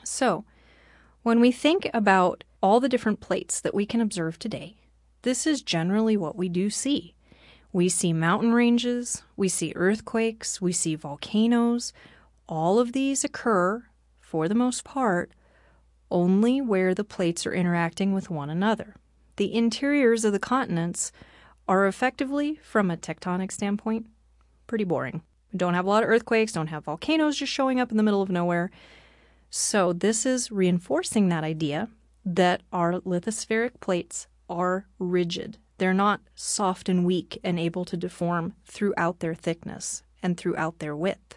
So, when we think about all the different plates that we can observe today, this is generally what we do see. We see mountain ranges, we see earthquakes, we see volcanoes. All of these occur, for the most part, only where the plates are interacting with one another. The interiors of the continents are effectively, from a tectonic standpoint, pretty boring. We don't have a lot of earthquakes, don't have volcanoes just showing up in the middle of nowhere. So this is reinforcing that idea that our lithospheric plates are rigid. They're not soft and weak and able to deform throughout their thickness and throughout their width.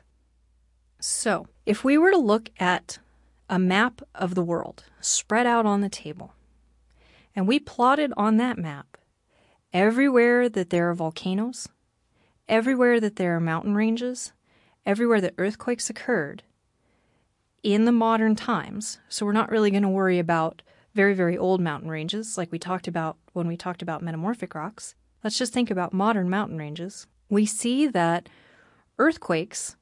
So if we were to look at a map of the world spread out on the table, and we plotted on that map everywhere that there are volcanoes, everywhere that there are mountain ranges, everywhere that earthquakes occurred in the modern times, so we're not really going to worry about very, very old mountain ranges like we talked about when we talked about metamorphic rocks. Let's just think about modern mountain ranges. We see that earthquakes,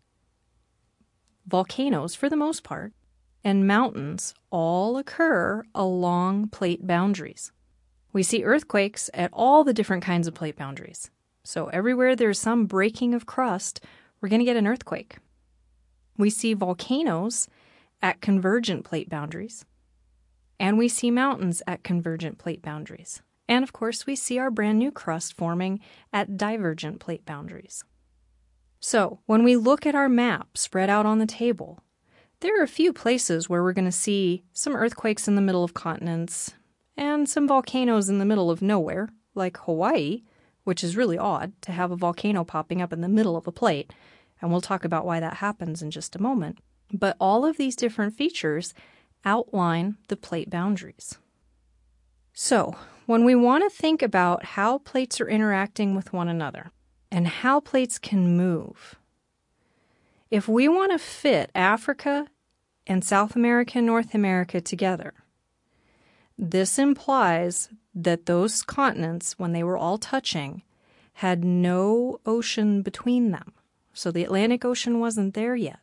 volcanoes for the most part, and mountains all occur along plate boundaries. We see earthquakes at all the different kinds of plate boundaries. So everywhere there's some breaking of crust, we're going to get an earthquake. We see volcanoes at convergent plate boundaries, and we see mountains at convergent plate boundaries. And of course, we see our brand new crust forming at divergent plate boundaries. So when we look at our map spread out on the table, there are a few places where we're going to see some earthquakes in the middle of continents and some volcanoes in the middle of nowhere, like Hawaii, which is really odd to have a volcano popping up in the middle of a plate, and we'll talk about why that happens in just a moment. But all of these different features outline the plate boundaries. So, when we want to think about how plates are interacting with one another and how plates can move, if we want to fit Africa and South America and North America together, this implies that those continents, when they were all touching, had no ocean between them. So the Atlantic Ocean wasn't there yet.